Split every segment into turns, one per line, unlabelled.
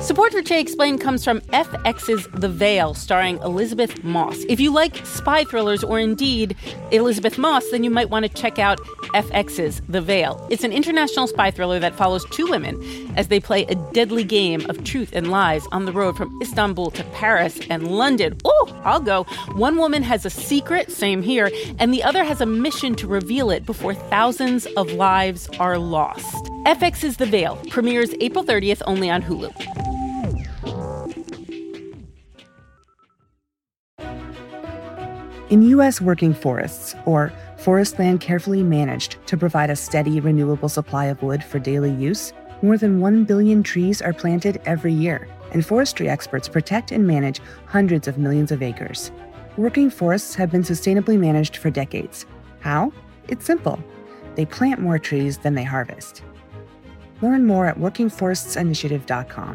Support for Che Explained comes from FX's The Veil, starring Elizabeth Moss. If you like spy thrillers or indeed Elizabeth Moss, then you might want to check out FX's The Veil. It's an international spy thriller that follows two women as they play a deadly game of truth and lies on the road from Istanbul to Paris and London. Oh, I'll go. One woman has a secret, same here, and the other has a mission to reveal it before thousands of lives are lost. FX's The Veil premieres April 30th only on Hulu.
In U.S. working forests, or forest land carefully managed to provide a steady, renewable supply of wood for daily use, more than 1 billion trees are planted every year, and forestry experts protect and manage hundreds of millions of acres. Working forests have been sustainably managed for decades. How? It's simple. They plant more trees than they harvest. Learn more at workingforestsinitiative.com.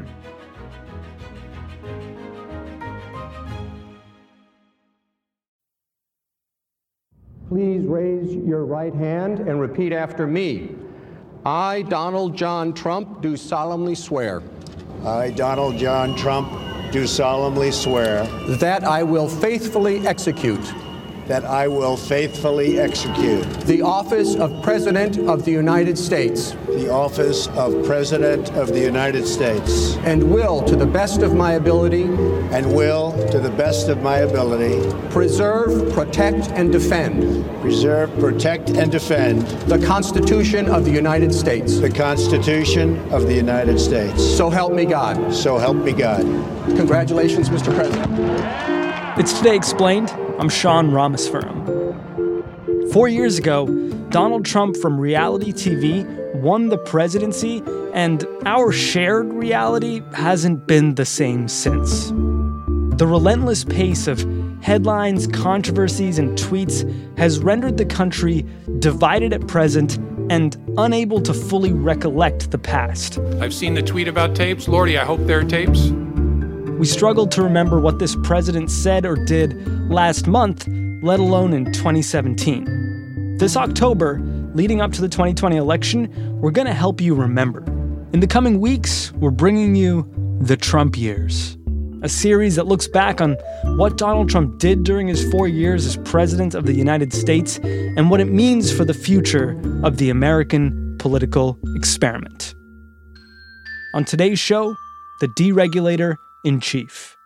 Please raise your right hand and repeat after me. I, Donald John Trump, do solemnly swear.
I, Donald John Trump, do solemnly swear.
That I will faithfully execute.
That I will faithfully execute.
The office of President of the United States.
The office of President of the United States.
And will, to the best of my ability.
And will, to the best of my ability.
Preserve, protect, and defend.
Preserve, protect, and defend.
The Constitution of the United States.
The Constitution of the United States.
So help me God.
So help me God.
Congratulations, Mr. President.
It's Today Explained. I'm Sean Rameswaram. 4 years ago, Donald Trump from reality TV won the presidency, and our shared reality hasn't been the same since. The relentless pace of headlines, controversies, and tweets has rendered the country divided at present and unable to fully recollect the past.
I've seen the tweet about tapes. Lordy, I hope there are tapes.
We struggled to remember what this president said or did last month, let alone in 2017. This October, leading up to the 2020 election, we're going to help you remember. In the coming weeks, we're bringing you The Trump Years, a series that looks back on what Donald Trump did during his 4 years as president of the United States and what it means for the future of the American political experiment. On today's show, the deregulator in chief.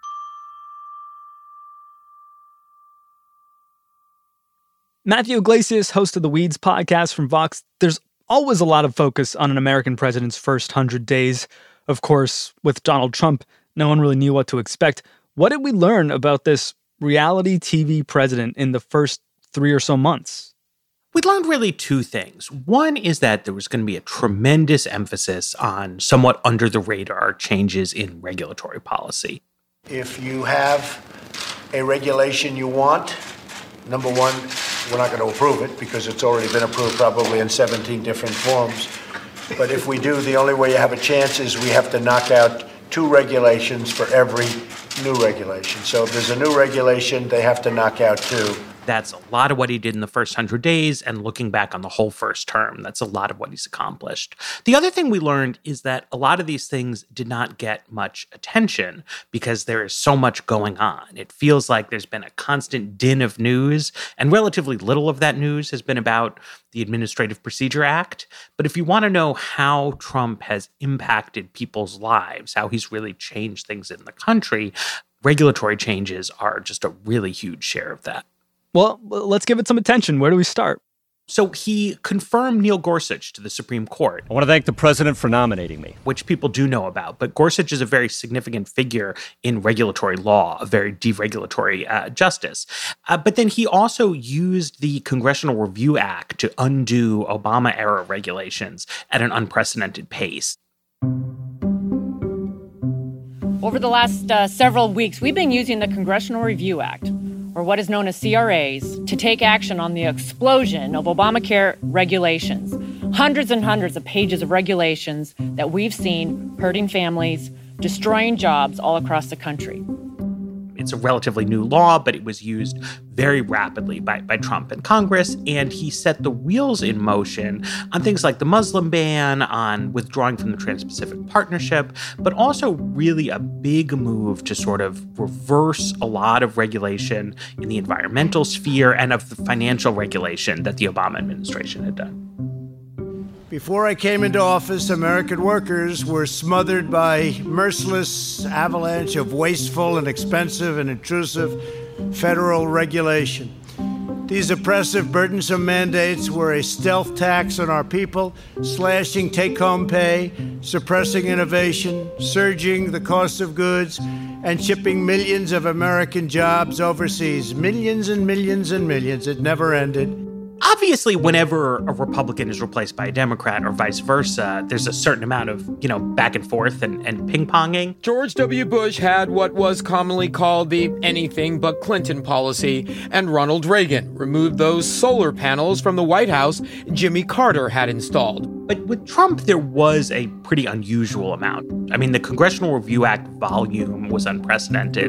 Matthew Iglesias, host of the Weeds podcast from Vox. There's always a lot of focus on an American president's first 100 days. Of course, with Donald Trump, no one really knew what to expect. What did we learn about this reality TV president in the first 3 or so months?
We learned really two things. One is that there was going to be a tremendous emphasis on somewhat under-the-radar changes in regulatory policy.
If you have a regulation you want, number one, we're not going to approve it because it's already been approved probably in 17 different forms. But if we do, the only way you have a chance is we have to knock out 2 regulations for every new regulation. So if there's a new regulation, they have to knock out 2.
That's a lot of what he did in the first 100 days, and looking back on the whole first term, that's a lot of what he's accomplished. The other thing we learned is that a lot of these things did not get much attention because there is so much going on. It feels like there's been a constant din of news, and relatively little of that news has been about the Administrative Procedure Act. But if you want to know how Trump has impacted people's lives, how he's really changed things in the country, regulatory changes are just a really huge share of that.
Well, let's give it some attention. Where do we start?
So he confirmed Neil Gorsuch to the Supreme Court.
I want to thank the president for nominating me.
Which people do know about. But Gorsuch is a very significant figure in regulatory law, a very deregulatory justice. But then he also used the Congressional Review Act to undo Obama-era regulations at an unprecedented pace.
Over the last several weeks, we've been using the Congressional Review Act, or what is known as CRAs, to take action on the explosion of Obamacare regulations. Hundreds and hundreds of pages of regulations that we've seen hurting families, destroying jobs all across the country.
It's a relatively new law, but it was used very rapidly by Trump and Congress, and he set the wheels in motion on things like the Muslim ban, on withdrawing from the Trans-Pacific Partnership, but also really a big move to sort of reverse a lot of regulation in the environmental sphere and of the financial regulation that the Obama administration had done.
Before I came into office, American workers were smothered by merciless avalanche of wasteful and expensive and intrusive federal regulation. These oppressive, burdensome mandates were a stealth tax on our people, slashing take-home pay, suppressing innovation, surging the cost of goods, and shipping millions of American jobs overseas. Millions and millions and millions. It never ended.
Obviously, whenever a Republican is replaced by a Democrat or vice versa, there's a certain amount of, back and forth and ping-ponging.
George W. Bush had what was commonly called the anything but Clinton policy, and Ronald Reagan removed those solar panels from the White House Jimmy Carter had installed.
But with Trump, there was a pretty unusual amount. I mean, the Congressional Review Act volume was unprecedented.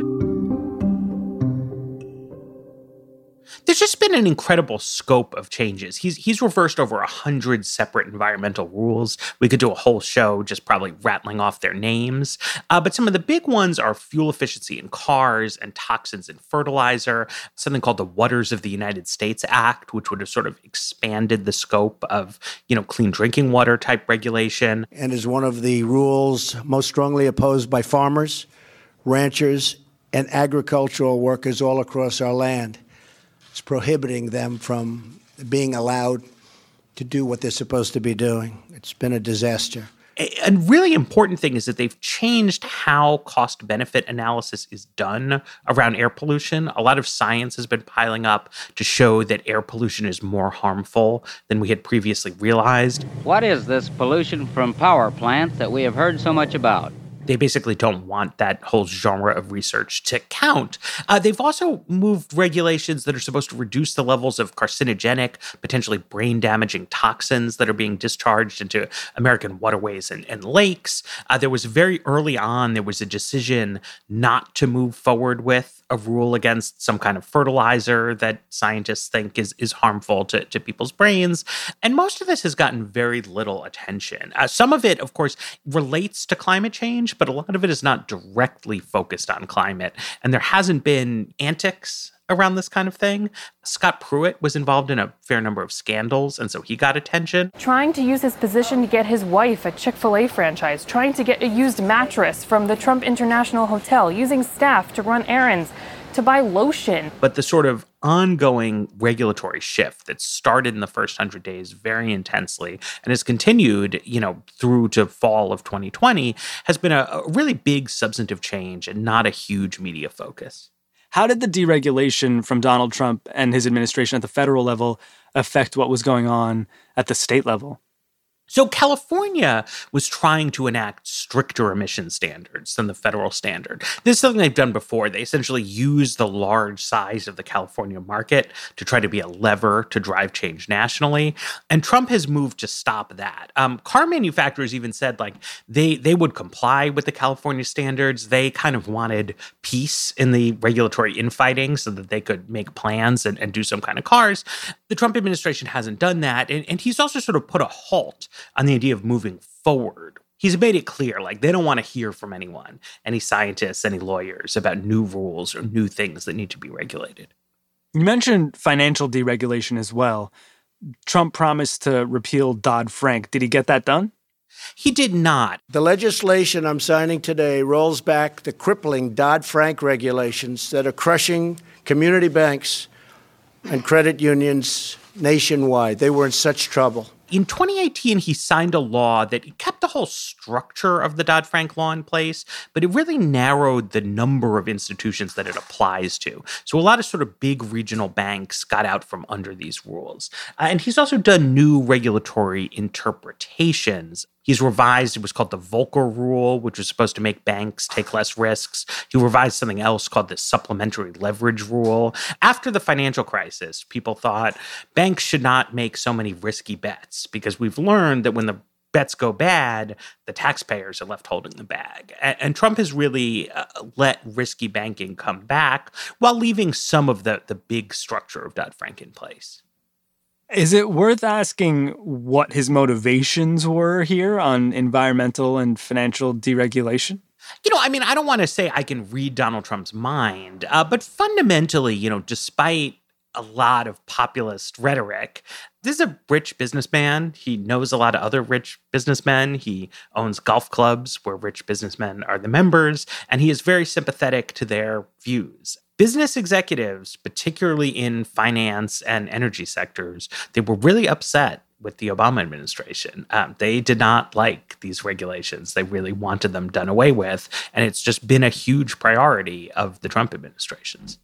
There's just been an incredible scope of changes. He's reversed over 100 separate environmental rules. We could do a whole show just probably rattling off their names. But some of the big ones are fuel efficiency in cars and toxins in fertilizer, something called the Waters of the United States Act, which would have sort of expanded the scope of, clean drinking water type regulation.
And is one of the rules most strongly opposed by farmers, ranchers, and agricultural workers all across our land. It's prohibiting them from being allowed to do what they're supposed to be doing. It's been a disaster.
A really important thing is that they've changed how cost-benefit analysis is done around air pollution. A lot of science has been piling up to show that air pollution is more harmful than we had previously realized.
What is this pollution from power plants that we have heard so much about?
They basically don't want that whole genre of research to count. They've also moved regulations that are supposed to reduce the levels of carcinogenic, potentially brain-damaging toxins that are being discharged into American waterways and lakes. There was very early on, there was a decision not to move forward with a rule against some kind of fertilizer that scientists think is harmful to people's brains. And most of this has gotten very little attention. Some of it, of course, relates to climate change, but a lot of it is not directly focused on climate. And there hasn't been antics around this kind of thing. Scott Pruitt was involved in a fair number of scandals, and so he got attention.
Trying to use his position to get his wife a Chick-fil-A franchise, trying to get a used mattress from the Trump International Hotel, using staff to run errands, to buy lotion.
But the sort of ongoing regulatory shift that started in the first 100 days very intensely and has continued, through to fall of 2020 has been a really big substantive change and not a huge media focus.
How did the deregulation from Donald Trump and his administration at the federal level affect what was going on at the state level?
So California was trying to enact stricter emission standards than the federal standard. This is something they've done before. They essentially use the large size of the California market to try to be a lever to drive change nationally. And Trump has moved to stop that. Car manufacturers even said they would comply with the California standards. They kind of wanted peace in the regulatory infighting so that they could make plans and do some kind of cars. The Trump administration hasn't done that. And he's also sort of put a halt on the idea of moving forward. He's made it clear, they don't want to hear from anyone, any scientists, any lawyers, about new rules or new things that need to be regulated.
You mentioned financial deregulation as well. Trump promised to repeal Dodd-Frank. Did he get that done?
He did not.
The legislation I'm signing today rolls back the crippling Dodd-Frank regulations that are crushing community banks and credit unions nationwide. They were in such trouble.
In 2018, he signed a law that kept the whole structure of the Dodd-Frank law in place, but it really narrowed the number of institutions that it applies to. So a lot of sort of big regional banks got out from under these rules. And he's also done new regulatory interpretations. He's revised, it was called the Volcker Rule, which was supposed to make banks take less risks. He revised something else called the Supplementary Leverage Rule. After the financial crisis, people thought banks should not make so many risky bets because we've learned that when the bets go bad, the taxpayers are left holding the bag. And Trump has really let risky banking come back while leaving some of the big structure of Dodd-Frank in place.
Is it worth asking what his motivations were here on environmental and financial deregulation?
I don't want to say I can read Donald Trump's mind, but fundamentally, despite a lot of populist rhetoric, this is a rich businessman. He knows a lot of other rich businessmen. He owns golf clubs where rich businessmen are the members, and he is very sympathetic to their views. Business executives, particularly in finance and energy sectors, they were really upset with the Obama administration. They did not like these regulations. They really wanted them done away with, and it's just been a huge priority of the Trump administrations.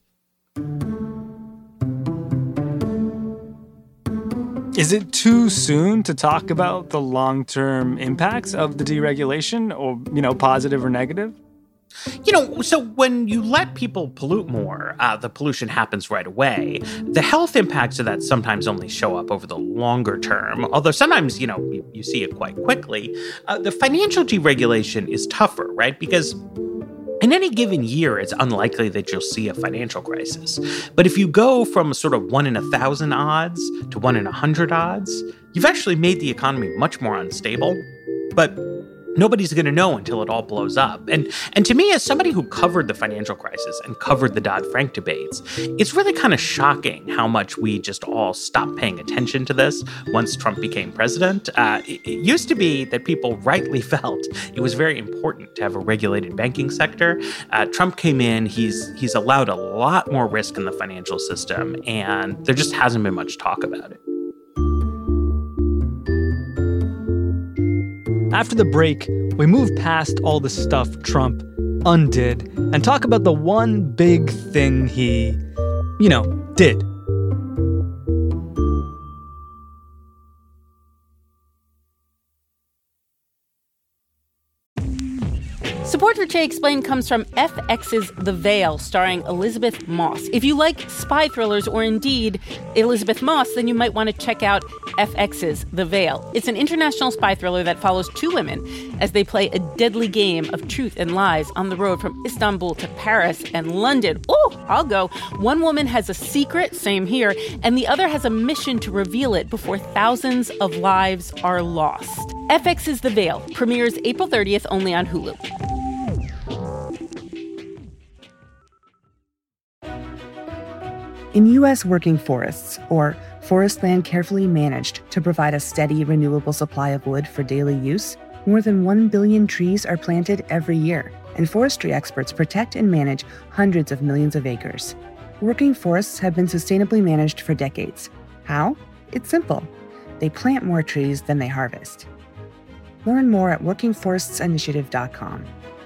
Is it too soon to talk about the long-term impacts of the deregulation, or, positive or negative?
So when you let people pollute more, the pollution happens right away. The health impacts of that sometimes only show up over the longer term, although sometimes, you see it quite quickly. The financial deregulation is tougher, right? Because in any given year, it's unlikely that you'll see a financial crisis. But if you go from sort of 1 in 1,000 odds to 1 in 100 odds, you've actually made the economy much more unstable. But nobody's going to know until it all blows up. And to me, as somebody who covered the financial crisis and covered the Dodd-Frank debates, it's really kind of shocking how much we just all stopped paying attention to this once Trump became president. It used to be that people rightly felt it was very important to have a regulated banking sector. Trump came in, he's allowed a lot more risk in the financial system, and there just hasn't been much talk about it.
After the break, we move past all the stuff Trump undid and talk about the one big thing he, did.
Support for Jay Explained comes from FX's The Veil, starring Elizabeth Moss. If you like spy thrillers or indeed Elizabeth Moss, then you might want to check out FX's The Veil. It's an international spy thriller that follows two women as they play a deadly game of truth and lies on the road from Istanbul to Paris and London. Oh, I'll go. One woman has a secret, same here, and the other has a mission to reveal it before thousands of lives are lost. FX's The Veil premieres April 30th only on Hulu.
In U.S. working forests, or forest land carefully managed to provide a steady, renewable supply of wood for daily use, more than 1 billion trees are planted every year, and forestry experts protect and manage hundreds of millions of acres. Working forests have been sustainably managed for decades. How? It's simple. They plant more trees than they harvest. Learn more at workingforestsinitiative.com.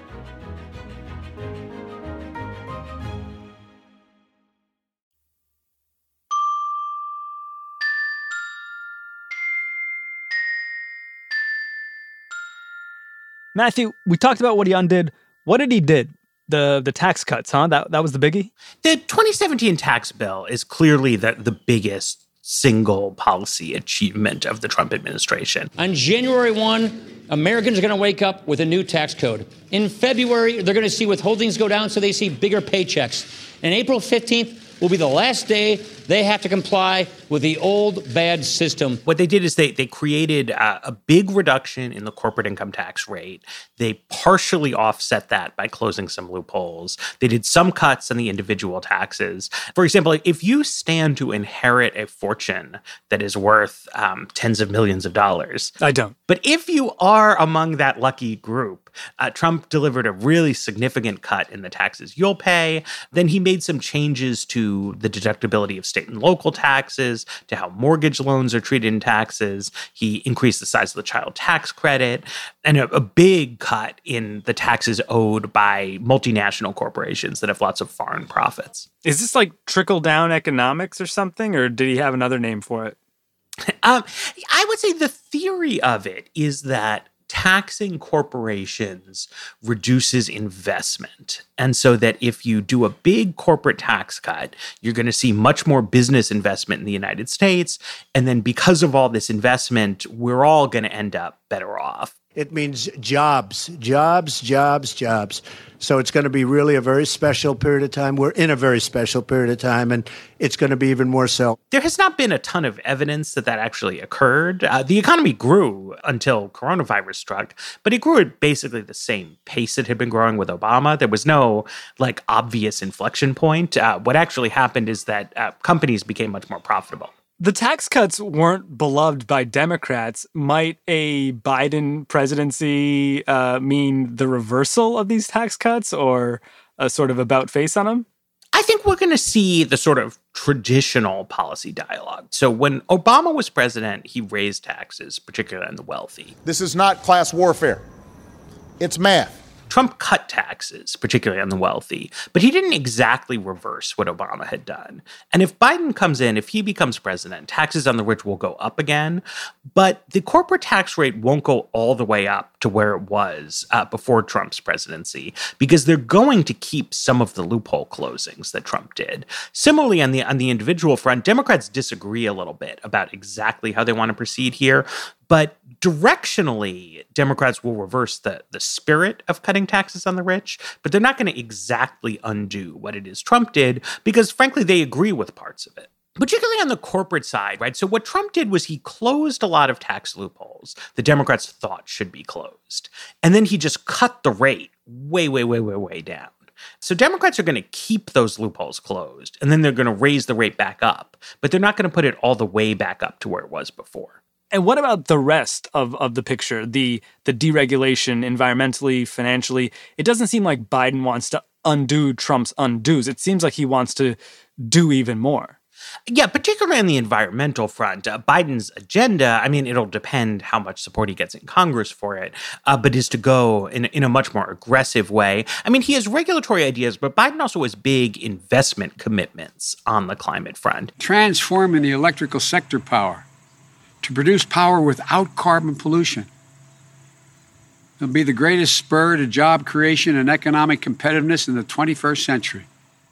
Matthew, we talked about what he undid. What did he did? The tax cuts, huh? That was the biggie?
The 2017 tax bill is clearly the biggest single policy achievement of the Trump administration.
On January 1, Americans are going to wake up with a new tax code. In February, they're going to see withholdings go down so they see bigger paychecks. And April 15th will be the last day they have to comply with the old bad system.
What they did is they created a big reduction in the corporate income tax rate. They partially offset that by closing some loopholes. They did some cuts on the individual taxes. For example, if you stand to inherit a fortune that is worth tens of millions of dollars.
I don't.
But if you are among that lucky group, Trump delivered a really significant cut in the taxes you'll pay. Then he made some changes to the deductibility of state and local taxes, to how mortgage loans are treated in taxes. He increased the size of the child tax credit, and a big cut in the taxes owed by multinational corporations that have lots of foreign profits.
Is this like trickle-down economics or something, or did he have another name for it?
I would say the theory of it is that taxing corporations reduces investment. And so that if you do a big corporate tax cut, you're going to see much more business investment in the United States. And then because of all this investment, we're all going to end up better off.
It means jobs, jobs, jobs, jobs. So it's going to be really a very special period of time. We're in a very special period of time, and it's going to be even more so.
There has not been a ton of evidence that actually occurred. The economy grew until coronavirus struck, but it grew at basically the same pace it had been growing with Obama. There was no obvious inflection point. What actually happened is that companies became much more profitable.
The tax cuts weren't beloved by Democrats. Might a Biden presidency mean the reversal of these tax cuts or a sort of about face on them?
I think we're going to see the sort of traditional policy dialogue. So when Obama was president, he raised taxes, particularly on the wealthy.
This is not class warfare. It's math.
Trump cut taxes, particularly on the wealthy, but he didn't exactly reverse what Obama had done. And if Biden comes in, if he becomes president, taxes on the rich will go up again, but the corporate tax rate won't go all the way up to where it was before Trump's presidency, because they're going to keep some of the loophole closings that Trump did. Similarly, on the individual front, Democrats disagree a little bit about exactly how they want to proceed here. But directionally, Democrats will reverse the spirit of cutting taxes on the rich, but they're not going to exactly undo what it is Trump did because, frankly, they agree with parts of it. Particularly on the corporate side, right? So what Trump did was he closed a lot of tax loopholes the Democrats thought should be closed. And then he just cut the rate way, way, way, way, way down. So Democrats are going to keep those loopholes closed, and then they're going to raise the rate back up. But they're not going to put it all the way back up to where it was before.
And what about the rest of the picture, the deregulation environmentally, financially? It doesn't seem like Biden wants to undo Trump's undos. It seems like he wants to do even more.
Yeah, particularly on the environmental front, Biden's agenda, I mean, it'll depend how much support he gets in Congress for it, but is to go in a much more aggressive way. I mean, he has regulatory ideas, but Biden also has big investment commitments on the climate front.
Transforming the electrical sector power to produce power without carbon pollution. It'll be the greatest spur to job creation and economic competitiveness in the 21st century.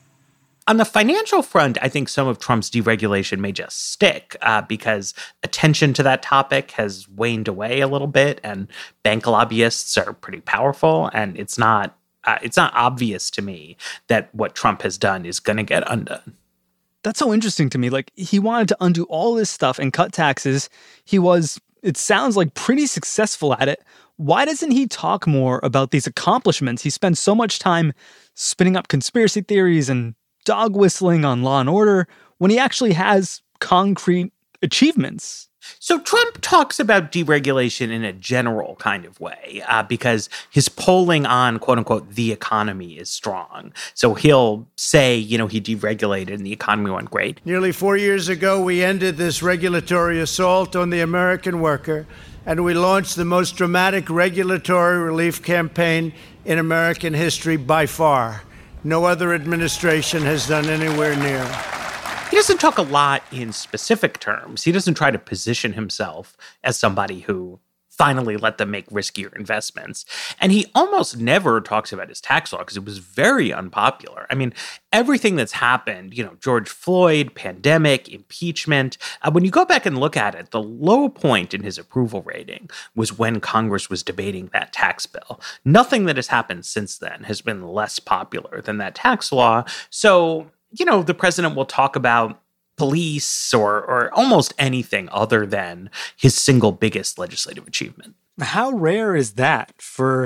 On the financial front, I think some of Trump's deregulation may just stick because attention to that topic has waned away a little bit, and bank lobbyists are pretty powerful, and it's not obvious to me that what Trump has done is going to get undone.
That's so interesting to me. He wanted to undo all this stuff and cut taxes. He was, it sounds like, pretty successful at it. Why doesn't he talk more about these accomplishments? He spends so much time spinning up conspiracy theories and dog whistling on Law and Order when he actually has concrete achievements.
So Trump talks about deregulation in a general kind of way because his polling on, quote unquote, the economy is strong. So he'll say, he deregulated and the economy went great.
Nearly 4 years ago, we ended this regulatory assault on the American worker, and we launched the most dramatic regulatory relief campaign in American history by far. No other administration has done anywhere near.
He doesn't talk a lot in specific terms. He doesn't try to position himself as somebody who finally let them make riskier investments. And he almost never talks about his tax law because it was very unpopular. I mean, everything that's happened, George Floyd, pandemic, impeachment, when you go back and look at it, the low point in his approval rating was when Congress was debating that tax bill. Nothing that has happened since then has been less popular than that tax law. So, the president will talk about police or almost anything other than his single biggest legislative achievement.
How rare is that for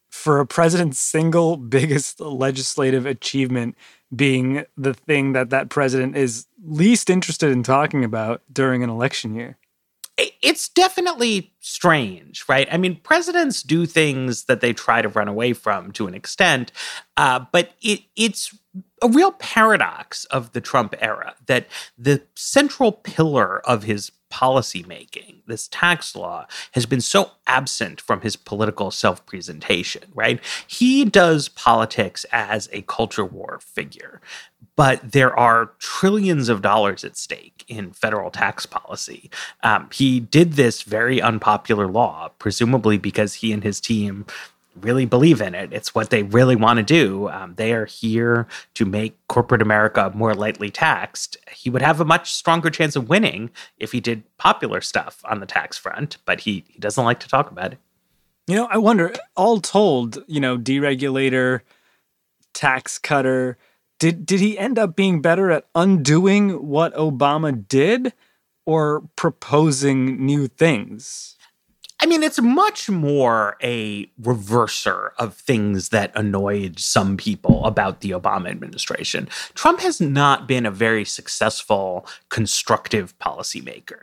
a president's single biggest legislative achievement being the thing that president is least interested in talking about during an election year?
It's definitely strange, right? I mean, presidents do things that they try to run away from to an extent, but it's a real paradox of the Trump era that the central pillar of his policymaking, this tax law, has been so absent from his political self-presentation, right? He does politics as a culture war figure, but there are trillions of dollars at stake in federal tax policy. He did this very unpopular law, presumably because he and his team really believe in it. It's what they really want to do. They are here to make corporate America more lightly taxed. He would have a much stronger chance of winning if he did popular stuff on the tax front, but he doesn't like to talk about it.
I wonder, all told, deregulator, tax cutter, did he end up being better at undoing what Obama did or proposing new things?
I mean, it's much more a reverser of things that annoyed some people about the Obama administration. Trump has not been a very successful, constructive policymaker.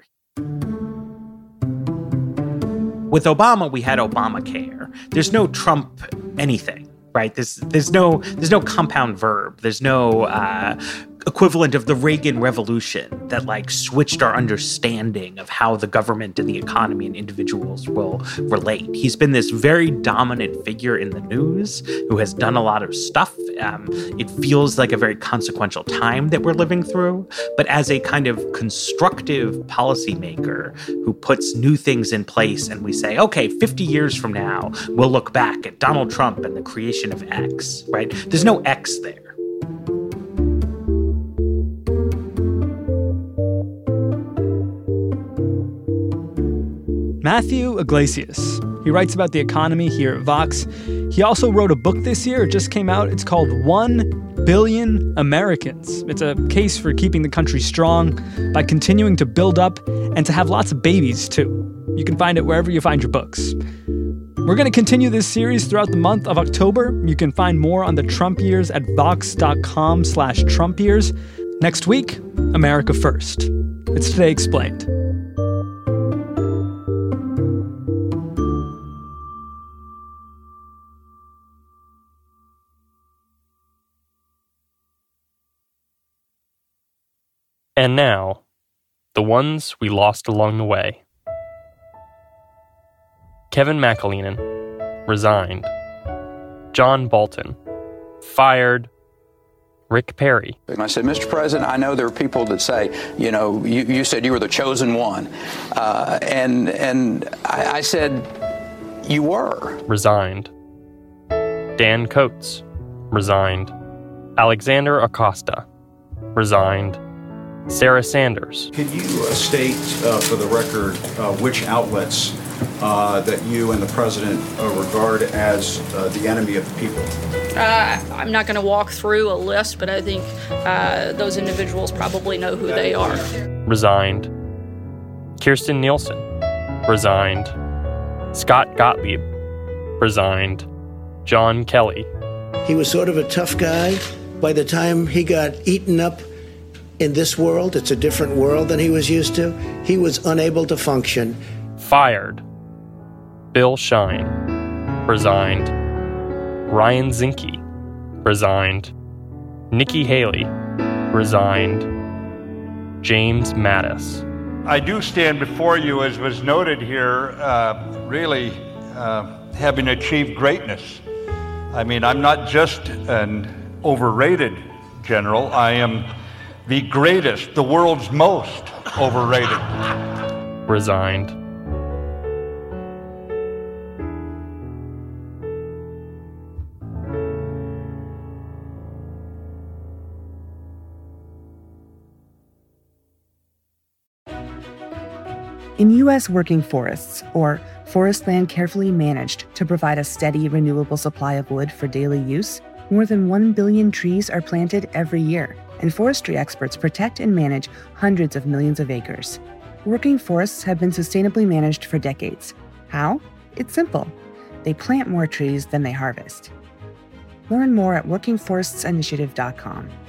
With Obama, we had Obamacare. There's no Trump anything, right? There's no compound verb. There's no equivalent of the Reagan Revolution that switched our understanding of how the government and the economy and individuals will relate. He's been this very dominant figure in the news who has done a lot of stuff. It feels like a very consequential time that we're living through. But as a kind of constructive policymaker who puts new things in place and we say, okay, 50 years from now, we'll look back at Donald Trump and the creation of X, right? There's no X there.
Matthew Iglesias. He writes about the economy here at Vox. He also wrote a book this year. It just came out. It's called 1 Billion Americans. It's a case for keeping the country strong by continuing to build up and to have lots of babies, too. You can find it wherever you find your books. We're going to continue this series throughout the month of October. You can find more on the Trump years at vox.com/Trump years. Next week, America First. It's Today Explained.
And now, the ones we lost along the way. Kevin McAleenan, resigned. John Bolton, fired. Rick Perry.
And I said, Mr. President, I know there are people that say, you said you were the chosen one. And I said, you were.
Resigned. Dan Coates, resigned. Alexander Acosta, resigned. Sarah Sanders.
Can you state for the record which outlets that you and the president regard as the enemy of the people?
I'm not going to walk through a list, but I think those individuals probably know who they are.
Resigned. Kirstjen Nielsen, resigned. Scott Gottlieb, resigned. John Kelly.
He was sort of a tough guy. By the time he got eaten up in this world, it's a different world than he was used to, he was unable to function.
Fired. Bill Shine, resigned. Ryan Zinke, resigned. Nikki Haley, resigned. James Mattis.
I do stand before you, as was noted here, really having achieved greatness. I mean, I'm not just an overrated general, I am the greatest, the world's most overrated.
Resigned.
In U.S. working forests, or forest land carefully managed to provide a steady, renewable supply of wood for daily use, more than 1 billion trees are planted every year, and forestry experts protect and manage hundreds of millions of acres. Working forests have been sustainably managed for decades. How? It's simple. They plant more trees than they harvest. Learn more at workingforestsinitiative.com.